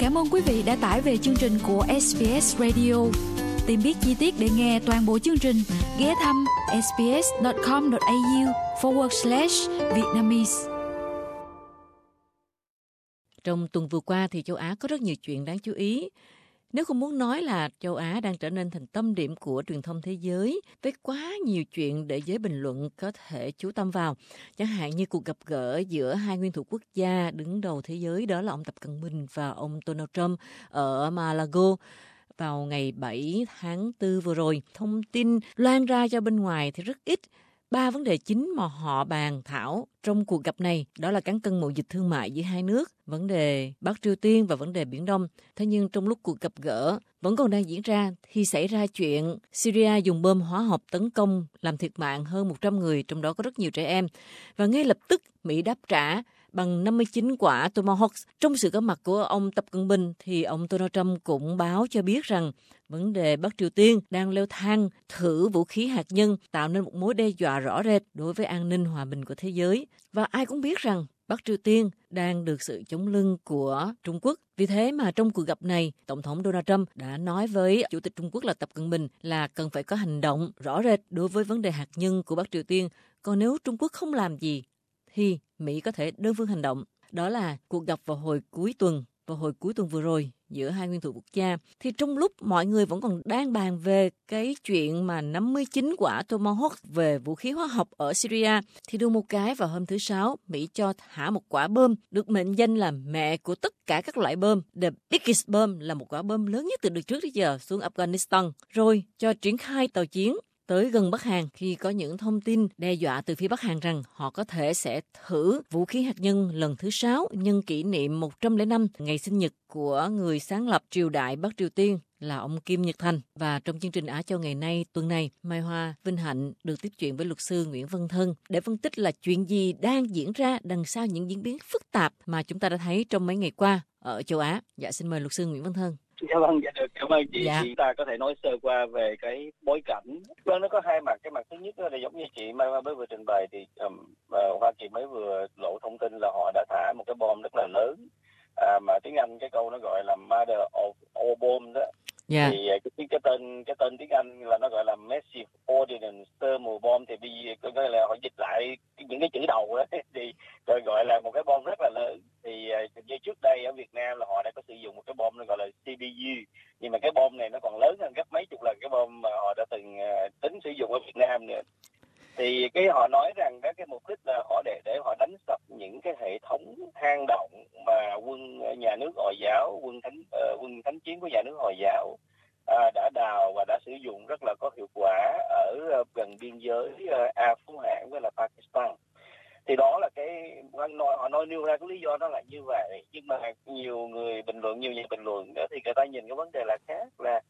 Cảm ơn quý vị đã tải về chương trình của SBS Radio. Tìm biết chi tiết để nghe toàn bộ chương trình, ghé thăm sbs.com.au/Vietnamese. Trong tuần vừa qua thì châu Á có rất nhiều chuyện đáng chú ý. Nếu không muốn nói là châu Á đang trở nên thành tâm điểm của truyền thông thế giới với quá nhiều chuyện để giới bình luận có thể chú tâm vào. Chẳng hạn như cuộc gặp gỡ giữa hai nguyên thủ quốc gia đứng đầu thế giới, đó là ông Tập Cận Bình và ông Donald Trump ở Mar-a-Lago vào ngày 7 tháng 4 vừa rồi. Thông tin loan ra cho bên ngoài thì rất ít. 3 vấn đề chính mà họ bàn thảo trong cuộc gặp này đó là cán cân mậu dịch thương mại giữa hai nước, vấn đề Bắc Triều Tiên và vấn đề Biển Đông. Thế nhưng trong lúc cuộc gặp gỡ vẫn còn đang diễn ra thì xảy ra chuyện Syria dùng bom hóa học tấn công làm thiệt mạng hơn 100 người, trong đó có rất nhiều trẻ em. Và ngay lập tức Mỹ đáp trả bằng 59 quả Tomahawk. Trong sự có mặt của ông Tập Cận Bình thì ông Donald Trump cũng báo cho biết rằng vấn đề Bắc Triều Tiên đang leo thang thử vũ khí hạt nhân, tạo nên một mối đe dọa rõ rệt đối với an ninh hòa bình của thế giới. Và ai cũng biết rằng Bắc Triều Tiên đang được sự chống lưng của Trung Quốc. Vì thế mà trong cuộc gặp này, Tổng thống Donald Trump đã nói với Chủ tịch Trung Quốc là Tập Cận Bình là cần phải có hành động rõ rệt đối với vấn đề hạt nhân của Bắc Triều Tiên. Còn nếu Trung Quốc không làm gì, thì Mỹ có thể đơn phương hành động. Đó là cuộc gặp vào hồi cuối tuần vừa rồi giữa hai nguyên thủ quốc gia. Thì trong lúc mọi người vẫn còn đang bàn về cái chuyện mà 59 quả Tomahawk về vũ khí hóa học ở Syria, thì đùng một cái vào hôm thứ Sáu, Mỹ cho thả một quả bom được mệnh danh là mẹ của tất cả các loại bom. The Biggest Bomb là một quả bom lớn nhất từ trước đến giờ xuống Afghanistan. Rồi cho triển khai tàu chiến tới gần Bắc Hàn khi có những thông tin đe dọa từ phía Bắc Hàn rằng họ có thể sẽ thử vũ khí hạt nhân lần thứ 6 nhân kỷ niệm 105 ngày sinh nhật của người sáng lập triều đại Bắc Triều Tiên là ông Kim Nhật Thành. Và trong chương trình Á Châu ngày nay, tuần này, Mai Hoa vinh hạnh được tiếp chuyện với luật sư Nguyễn Văn Thân để phân tích là chuyện gì đang diễn ra đằng sau những diễn biến phức tạp mà chúng ta đã thấy trong mấy ngày qua ở châu Á. Dạ, xin mời luật sư Nguyễn Văn Thân. Dạ vâng, dạ được, cảm ơn chị. Dạ. Chúng ta có thể nói sơ qua về cái bối cảnh. Vâng, nó có hai mặt. Cái mặt thứ nhất là giống như chị Mai mới vừa trình bày thì Hoa Kỳ mới vừa lộ thông tin là họ đã thả một cái bom rất là lớn, mà tiếng Anh cái câu nó gọi là Mother of All Bombs đó. Yeah. Thì cái tên tiếng Anh là nó gọi là Massive Ordnance Thermal Bomb, thì bây giờ là họ dịch lại những cái chữ đầu đó thì rồi gọi là một cái bom rất là lớn. Thì như trước đây ở Việt Nam là họ đã có sử dụng một cái bom nó gọi là CBU, nhưng mà cái bom này nó còn lớn hơn gấp mấy chục lần cái bom mà họ đã từng tính sử dụng ở Việt Nam nữa. Thì cái họ nói rằng cái mục đích là họ để họ đánh sập những cái hệ thống hang động mà quân nhà nước Hồi giáo, quân thánh chiến của nhà nước Hồi giáo đã đào và đã sử dụng rất là có hiệu quả ở gần biên giới Phú Hãn với là Pakistan. Thì đó là cái họ nói nêu ra cái lý do đó là như vậy. Nhưng mà nhiều nhà bình luận đó thì người ta nhìn cái vấn đề là khác, là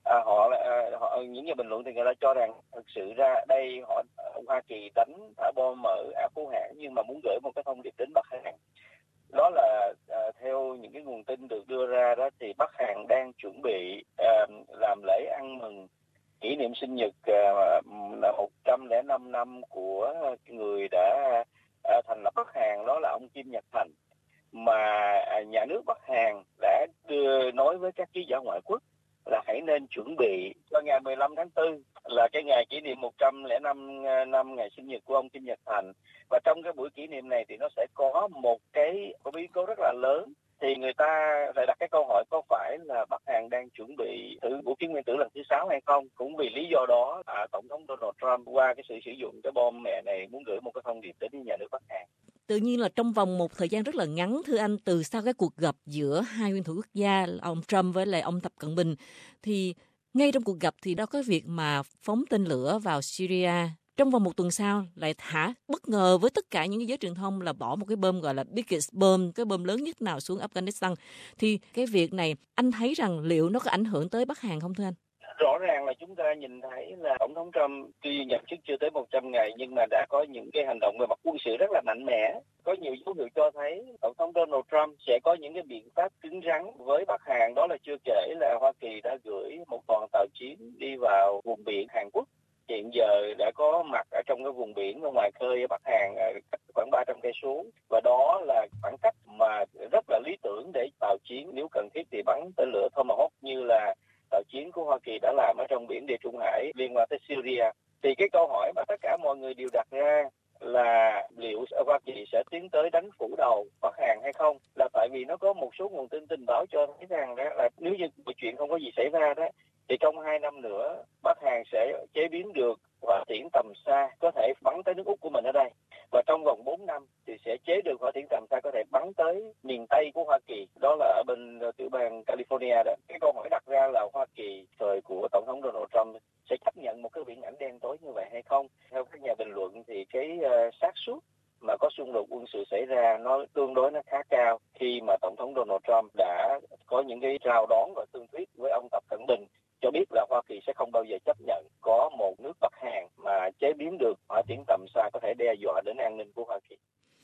những nhà bình luận thì người ta cho rằng thực sự ra đây Hoa Kỳ đánh thả bom ở Phú Hãn nhưng mà muốn gửi một cái thông điệp đến Bắc Hàn. Đó là theo những cái nguồn tin được đưa ra đó thì Bắc Hàn đang chuẩn bị làm lễ ăn mừng kỷ niệm sinh nhật 105 năm của người đã thành lập Bắc Hàn, đó là ông Kim Nhật Thành, mà nhà nước Bắc Hàn đã nói với các ký giả ngoại quốc là hãy nên chuẩn bị cho ngày 15 tháng 4 là cái ngày kỷ niệm 105 năm ngày sinh nhật của ông Kim Nhật Thành. Và trong cái buổi kỷ niệm này thì nó sẽ có một cái biến cố rất là lớn. Thì người ta lại đặt cái câu hỏi có phải là Bắc Hàn đang chuẩn bị thử vũ khí nguyên tử lần thứ 6 hay không? Cũng vì lý do đó, Tổng thống Donald Trump qua cái sự sử dụng cái bom mẹ này muốn gửi một cái thông điệp đến nhà nước Bắc Hàn. Tự nhiên là trong vòng một thời gian rất là ngắn, thưa anh, từ sau cái cuộc gặp giữa hai nguyên thủ quốc gia, ông Trump với lại ông Tập Cận Bình, thì ngay trong cuộc gặp thì đó có việc mà phóng tên lửa vào Syria. Trong vòng một tuần sau lại thả bất ngờ với tất cả những cái giới truyền thông là bỏ một cái bom gọi là Biggest Bomb, cái bom lớn nhất nào xuống Afghanistan. Thì cái việc này anh thấy rằng liệu nó có ảnh hưởng tới Bắc Hàn không thưa anh? Rõ ràng là chúng ta nhìn thấy là Tổng thống Trump tuy nhậm chức chưa tới 100 ngày nhưng mà đã có những cái hành động về mặt quân sự rất là mạnh mẽ. Có nhiều dấu hiệu cho thấy Tổng thống Donald Trump sẽ có những cái biện pháp cứng rắn với Bắc Hàn. Đó là chưa kể là Hoa Kỳ đã gửi một đoàn tàu chiến đi vào vùng biển Hàn Quốc. Hiện giờ đã có mặt ở trong cái vùng biển ở ngoài khơi ở Bắc Hàn cách khoảng 300 cây số, và đó là khoảng cách mà rất là lý tưởng để tàu chiến nếu cần thiết không, là tại vì nó có một số nguồn tin tình báo cho thấy rằng đó là nếu như chuyện không có gì xảy ra đó, thì trong 2 năm nữa Bắc Hàn sẽ chế biến được hỏa tiễn tầm xa có thể bắn tới nước Úc của mình ở đây, và trong vòng 4 năm thì sẽ chế được hỏa tiễn tầm xa có thể bắn tới miền Tây của Hoa Kỳ, đó là ở bên tiểu bang California đó. Cái câu hỏi đặt ra là Hoa Kỳ thời của Tổng thống Donald Trump sẽ chấp nhận một cái viễn ảnh đen tối như vậy hay không? Theo các nhà bình luận thì cái xác suất mà có xung đột quân sự xảy ra nó tương đối nó khá cao khi mà Tổng thống Donald Trump đã có những cái chào đón và thương thuyết với ông Tập Cận Bình, cho biết là Hoa Kỳ sẽ không bao giờ chấp nhận có một nước Bắc Hàn mà chế biến được hỏa tiễn tầm xa có thể đe dọa đến an ninh của Hoa Kỳ.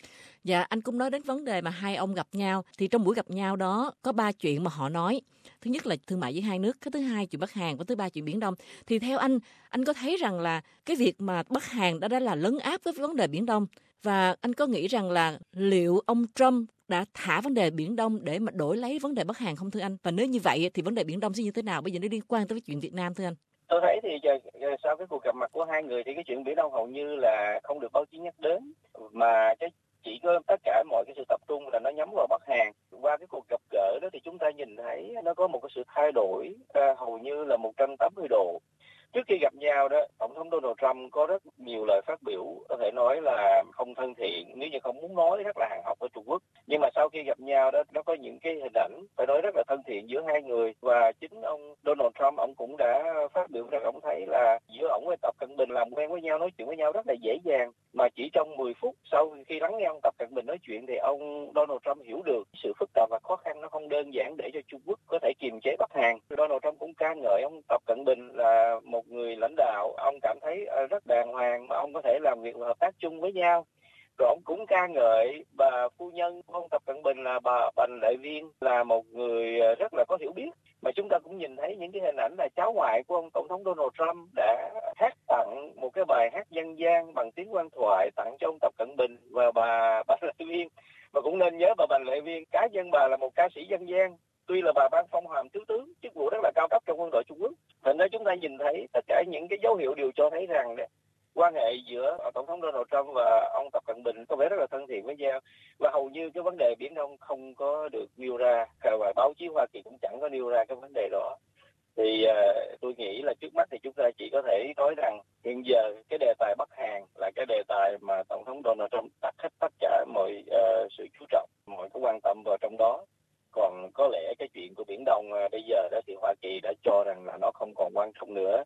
Dạ, anh cũng nói đến vấn đề mà hai ông gặp nhau. Thì trong buổi gặp nhau đó có 3 chuyện mà họ nói. Thứ nhất là thương mại với hai nước, cái thứ hai chuyện Bắc Hàn và thứ ba chuyện Biển Đông. Thì theo anh có thấy rằng là cái việc mà Bắc Hàn đã là lấn áp với vấn đề Biển Đông, và anh có nghĩ rằng là liệu ông Trump đã thả vấn đề Biển Đông để mà đổi lấy vấn đề Bắc Hàn không thưa anh? Và nếu như vậy thì vấn đề Biển Đông sẽ như thế nào? Bây giờ nó liên quan tới chuyện Việt Nam thưa anh. Tôi thấy thì sau cái cuộc gặp mặt của hai người thì cái chuyện Biển Đông hầu như là không được báo chí nhắc đến, mà chỉ có tất cả mọi cái sự tập trung là nó nhắm vào Bắc Hàn. Qua cái cuộc gặp gỡ đó thì chúng ta nhìn thấy nó có một cái sự thay đổi hầu như là 180 độ. Trước khi gặp nhau đó, Tổng thống Donald Trump có rất nhiều lời phát biểu có thể nói là không thân thiện, nếu như không muốn nói rất là hàng học ở Trung Quốc. Nhưng mà sau khi gặp nhau đó, nó có những cái hình ảnh phải nói rất là thân thiện giữa hai người, và chính ông Donald Trump ông cũng đã phát biểu rằng ông thấy là giữa ông với Tập Cận Bình làm quen với nhau, nói chuyện với nhau rất là dễ dàng, mà chỉ trong 10 phút sau khi lắng nghe ông Tập Cận Bình nói chuyện thì ông Donald Trump hiểu được sự phức tạp và khó khăn nó không đơn giản để cho Trung Quốc có thể kiềm chế Bắc Hàn. Donald Trump cũng ca ngợi ông Tập Cận Bình là một người lãnh đạo, ông cảm thấy rất đàng hoàng mà ông có thể làm việc và hợp tác chung với nhau. Rồi ông cũng ca ngợi bà phu nhân của ông Tập Cận Bình là bà Bành Lợi Viên là một người rất là có hiểu biết. Mà chúng ta cũng nhìn thấy những cái hình ảnh là cháu ngoại của ông Tổng thống Donald Trump đã hát tặng một cái bài hát dân gian bằng tiếng quan thoại tặng cho ông Tập Cận Bình và bà Bành Lợi Viên. Và cũng nên nhớ bà Bành Lợi Viên, cá nhân bà là một ca sĩ dân gian, tuy là bà ban phong hàm thiếu tướng, chức vụ rất là cao cấp trong quân đội Trung Quốc. Thành ra chúng ta nhìn thấy tất cả những cái dấu hiệu đều cho thấy rằng quan hệ giữa Tổng thống Donald Trump và ông Tập Cận Bình có vẻ rất là thân thiện với nhau, và hầu như cái vấn đề Biển Đông không có được nêu ra, và báo chí Hoa Kỳ cũng chẳng có nêu ra cái vấn đề đó. Thì tôi nghĩ là trước mắt thì chúng ta chỉ có thể nói rằng hiện giờ cái đề tài Bắc Hàn là cái đề tài mà Tổng thống Donald Trump đặt hết tất cả mọi sự chú trọng, mọi cái quan tâm vào trong đó. Còn có lẽ cái chuyện của Biển Đông bây giờ đó thì Hoa Kỳ đã cho rằng là nó không còn quan trọng nữa.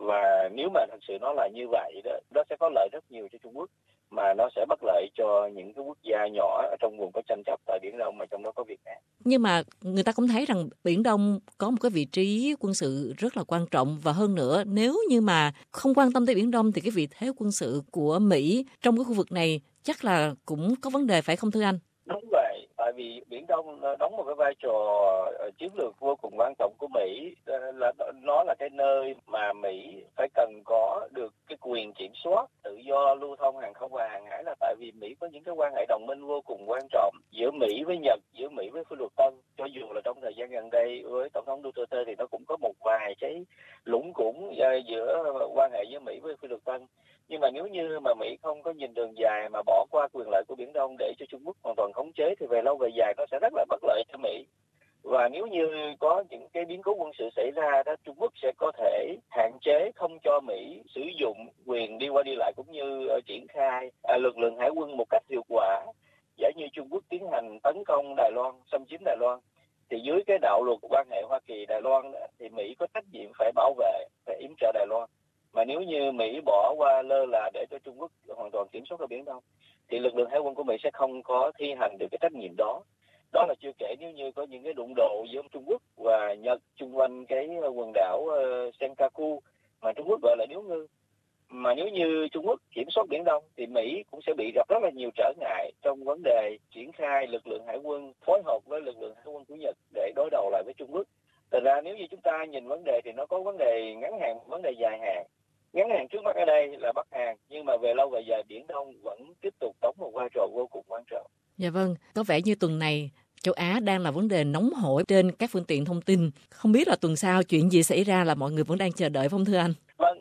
Và nếu mà thật sự nó là như vậy đó, nó sẽ có lợi rất nhiều cho Trung Quốc, mà nó sẽ bất lợi cho những cái quốc gia nhỏ ở trong vùng có tranh chấp tại Biển Đông, mà trong đó có Việt Nam. Nhưng mà người ta cũng thấy rằng Biển Đông có một cái vị trí quân sự rất là quan trọng, và hơn nữa nếu như mà không quan tâm tới Biển Đông thì cái vị thế quân sự của Mỹ trong cái khu vực này chắc là cũng có vấn đề phải không thưa anh? Đúng vậy, tại vì Biển Đông đóng một cái vai trò chiến lược vô cùng quan trọng của Mỹ, là nó là cái nơi mà Mỹ phải cần có được cái quyền kiểm soát tự do lưu thông hàng không và hàng hải, là tại vì Mỹ có những cái quan hệ đồng minh vô cùng quan trọng giữa Mỹ với Nhật, giữa Mỹ với Phi Luật Tân. Cho dù là trong thời gian gần đây với Tổng thống Duterte thì nó cũng có một vài cái lủng củng giữa quan hệ giữa Mỹ với Phi Luật Tân. Nhưng mà nếu như mà Mỹ không có nhìn đường dài mà bỏ qua quyền lợi của Biển Đông để cho Trung Quốc hoàn toàn khống chế thì về lâu về dài nó sẽ rất là bất lợi cho Mỹ. Và nếu như có những cái biến cố quân sự xảy ra đó, Trung Quốc sẽ có thể hạn chế không cho Mỹ sử dụng quyền đi qua đi lại cũng như triển khai lực lượng hải quân một cách hiệu quả. Giả như Trung Quốc tiến hành tấn công Đài Loan, xâm chiếm Đài Loan, thì dưới cái đạo luật quan hệ Hoa Kỳ-Đài Loan thì Mỹ có trách nhiệm phải bảo vệ, phải yểm trợ Đài Loan. Mà nếu như Mỹ bỏ qua lơ là để cho Trung Quốc hoàn toàn kiểm soát ở Biển Đông thì lực lượng hải quân của Mỹ sẽ không có thi hành được cái trách nhiệm đó. Đó là chưa kể nếu như có những cái đụng độ giữa Trung Quốc và Nhật chung quanh cái quần đảo Senkaku mà Trung Quốc gọi là Điếu Ngư. Mà nếu như Trung Quốc kiểm soát Biển Đông thì Mỹ cũng sẽ bị gặp rất là nhiều trở ngại trong vấn đề triển khai lực lượng hải quân phối hợp với lực lượng hải quân của Nhật để đối đầu lại với Trung Quốc. Thật ra nếu như chúng ta nhìn vấn đề thì nó có vấn đề ngắn hạn, vấn đề dài hạn. Ngắn hạn trước mắt ở đây là Bắc Hàn, nhưng mà về lâu về dài Biển Đông vẫn tiếp tục đóng một vai trò vô cùng quan trọng. Dạ vâng, có vẻ như tuần này châu Á đang là vấn đề nóng hổi trên các phương tiện thông tin. Không biết là tuần sau chuyện gì xảy ra là mọi người vẫn đang chờ đợi, không thưa anh? Vâng, thì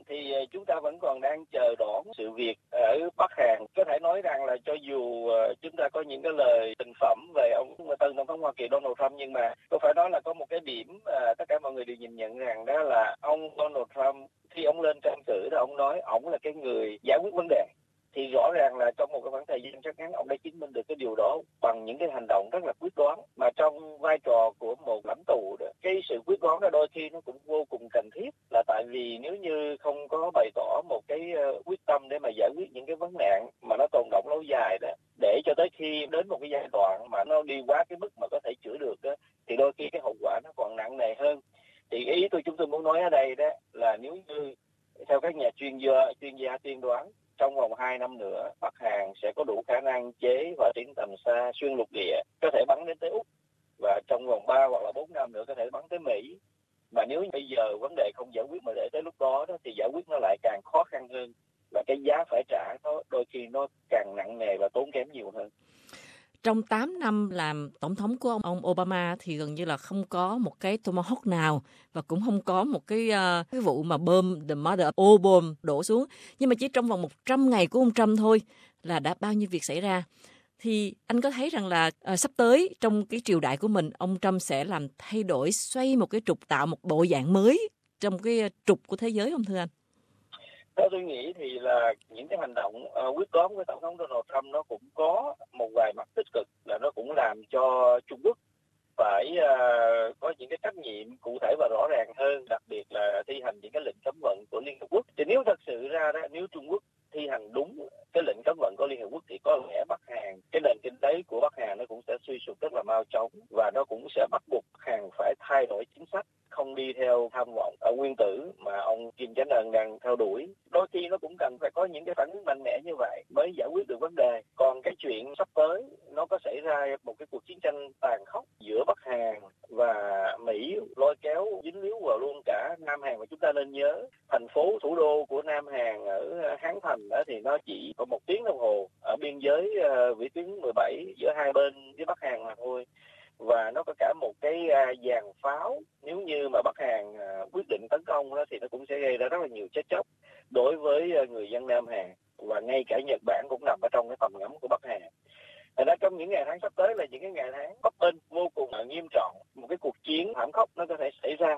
chúng ta vẫn còn đang chờ đón sự việc ở Bắc Hàn. Có thể nói rằng là cho dù chúng ta có những cái lời bình phẩm về ông tân tổng thống Hoa Kỳ Donald Trump, nhưng mà tôi phải nói là có một cái điểm tất cả mọi người đều nhìn nhận rằng đó là ông Donald Trump khi ông lên tranh cử đó, ông nói ông là cái người giải quyết vấn đề. Thì rõ ràng là trong một cái khoảng thời gian rất ngắn, ông đã chứng minh được cái điều đó bằng những cái hành động rất là quyết đoán. Mà trong vai trò của một lãnh tụ đó, cái sự quyết đoán đó đôi khi nó cũng vô cùng cần thiết, là tại vì nếu như không có bày tỏ một cái quyết tâm để mà giải quyết những cái vấn nạn mà nó tồn đọng lâu dài đó, để cho tới khi đến một cái giai đoạn mà nó đi quá cái mức mà có thể chữa được đó, thì đôi khi cái hậu quả nó còn nặng nề hơn. Thì ý chúng tôi muốn nói ở đây đó là nếu như theo các nhà chuyên gia tiên đoán, trong vòng 2 năm nữa, Bắc Hàn sẽ có đủ khả năng chế hỏa tiễn tầm xa xuyên lục địa, có thể bắn đến tới Úc, và trong vòng 3 hoặc là 4 năm nữa có thể bắn tới Mỹ. Mà nếu bây giờ vấn đề không giải quyết mà để tới lúc đó thì giải quyết nó lại càng khó khăn hơn, và cái giá phải trả nó đôi khi nó càng nặng nề và tốn kém nhiều hơn. Trong 8 năm làm tổng thống của ông Obama thì gần như là không có một cái Tomahawk nào, và cũng không có một cái vụ mà bom the mother of all bomb đổ xuống. Nhưng mà chỉ trong vòng 100 ngày của ông Trump thôi là đã bao nhiêu việc xảy ra. Thì anh có thấy rằng là sắp tới trong cái triều đại của mình, ông Trump sẽ làm thay đổi, xoay một cái trục, tạo một bộ dạng mới trong cái trục của thế giới không thưa anh? Theo tôi nghĩ thì là những cái hành động quyết đoán của Tổng thống Donald Trump nó cũng có một vài mặt tích cực, là nó cũng làm cho Trung Quốc phải có những cái trách nhiệm cụ thể và rõ ràng hơn, đặc biệt là thi hành những cái lệnh cấm vận của Liên Hợp Quốc. Thì nếu thật sự ra đó, nếu Trung Quốc thi hành đúng cái lệnh cấm vận của Liên Hợp Quốc thì có lẽ Bắc Hàn, cái nền kinh tế của Bắc Hàn nó cũng sẽ suy sụp rất là mau chóng, và nó cũng sẽ bắt buộc Hàn phải thay đổi chính sách, không đi theo tham vọng ở nguyên tử mà ông Kim Jong Un đang theo đuổi. Đôi khi nó cũng cần phải có những cái phản ứng mạnh mẽ như vậy mới giải quyết được vấn đề. Còn cái chuyện sắp tới nó có xảy ra một cái cuộc chiến tranh tàn khốc giữa Bắc Hàn và Mỹ, lôi kéo dính líu vào luôn cả Nam Hàn. Và chúng ta nên nhớ thành phố thủ đô của Nam Hàn ở Hán Thành đó thì nó chỉ có 1 tiếng đồng hồ ở biên giới vĩ tuyến 17 giữa hai bên với Bắc Hàn mà thôi. Và nó có cả một cái dàn pháo, nếu như mà Bắc Hàn quyết định tấn công đó, thì nó cũng sẽ gây ra rất là nhiều chết chóc đối với người dân Nam Hàn, và ngay cả Nhật Bản cũng nằm ở trong cái tầm ngắm của Bắc Hàn. Đó, trong những ngày tháng sắp tới là những cái ngày tháng bấp bênh vô cùng nghiêm trọng, một cái cuộc chiến thảm khốc nó có thể xảy ra,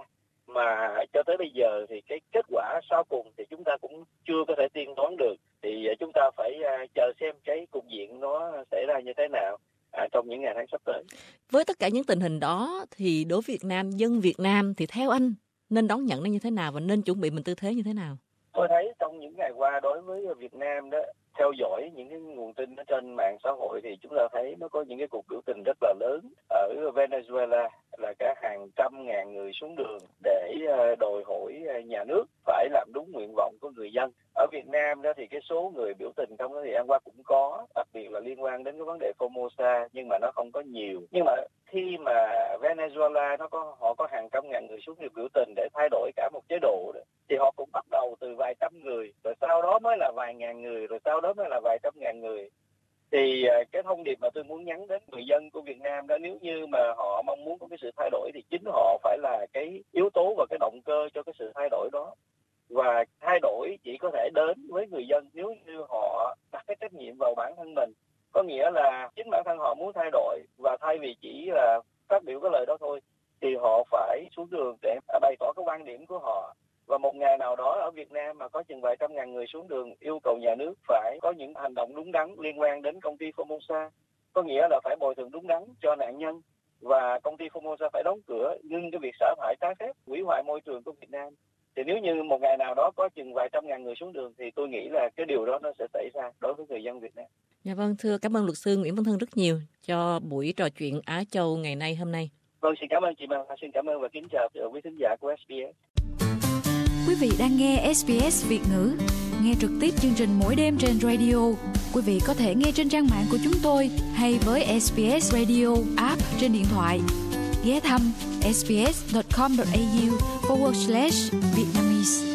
mà cho tới bây giờ thì cái kết quả sau cùng thì chúng ta cũng chưa có thể tiên đoán được. Thì chúng ta phải chờ xem cái cục diện nó xảy ra như thế nào trong những ngày tháng sắp tới. Với tất cả những tình hình đó thì đối với Việt Nam, dân Việt Nam thì theo anh nên đón nhận nó như thế nào và nên chuẩn bị mình tư thế như thế nào? Tôi thấy trong những ngày qua đối với Việt Nam đó, theo dõi những cái nguồn tin ở trên mạng xã hội thì chúng ta thấy nó có những cái cuộc biểu tình rất là lớn ở Venezuela, là cả hàng trăm ngàn người xuống đường để đòi hỏi nhà nước phải làm đúng nguyện vọng của người dân. Ở Việt Nam đó thì cái số người biểu tình trong thời gian qua cũng có, đặc biệt là liên quan đến cái vấn đề Formosa, nhưng mà nó không có nhiều. Nhưng mà khi mà Venezuela họ có hàng trăm ngàn người xuống đường biểu tình để thay đổi cả một chế độ đó, thì họ cũng bắt đầu từ vài trăm người, rồi sau đó mới là vài ngàn người, rồi sau đó mới là vài trăm ngàn người. Thì cái thông điệp mà tôi muốn nhắn đến người dân của Việt Nam đó, nếu như mà họ mong muốn có cái sự thay đổi thì chính họ phải là cái yếu tố và cái động cơ cho cái sự thay đổi đó. Và thay đổi chỉ có thể đến với người dân nếu như họ đặt cái trách nhiệm vào bản thân mình. Có nghĩa là chính bản thân họ muốn thay đổi, và thay vì chỉ là phát biểu cái lời đó thôi thì họ phải xuống đường để bày tỏ cái quan điểm của họ. Và một ngày nào đó ở Việt Nam mà có chừng vài trăm ngàn người xuống đường yêu cầu nhà nước phải có những hành động đúng đắn liên quan đến công ty Formosa, có nghĩa là phải bồi thường đúng đắn cho nạn nhân, và công ty Formosa phải đóng cửa, ngưng cái việc xả thải trái phép, hủy hoại môi trường của Việt Nam. Thì nếu như một ngày nào đó có chừng vài trăm ngàn người xuống đường thì tôi nghĩ là cái điều đó nó sẽ xảy ra đối với người dân Việt Nam. Dạ vâng, thưa cảm ơn luật sư Nguyễn Văn Thân rất nhiều cho buổi trò chuyện Á Châu ngày nay hôm nay. Vâng, xin cảm ơn chị Mai, xin cảm ơn và kính chào quý thính giả của SBS. Quý vị đang nghe SBS Việt ngữ, nghe trực tiếp chương trình mỗi đêm trên radio. Quý vị có thể nghe trên trang mạng của chúng tôi hay với SBS Radio app trên điện thoại. Ghé thăm sbs.com.au/Vietnamese.